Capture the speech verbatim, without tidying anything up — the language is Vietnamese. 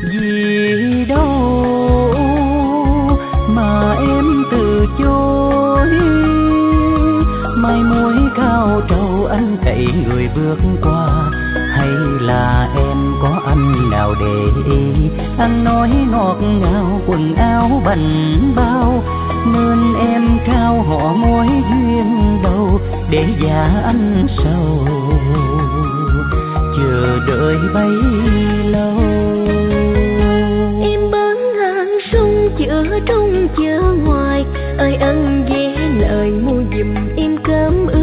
Vì đâu mà em từ chối, mai mối cao trầu anh cậy người bước qua, hay là em có anh nào để ý? Anh nói ngọt ngào quần áo bảnh bao, nên em trao họ mối duyên đầu để dạ anh sầu chờ đợi bấy lâu. Em bán hàng sông chữa trong chợ ngoài, ơi ăn ghé lời mua giùm em cơm ướt.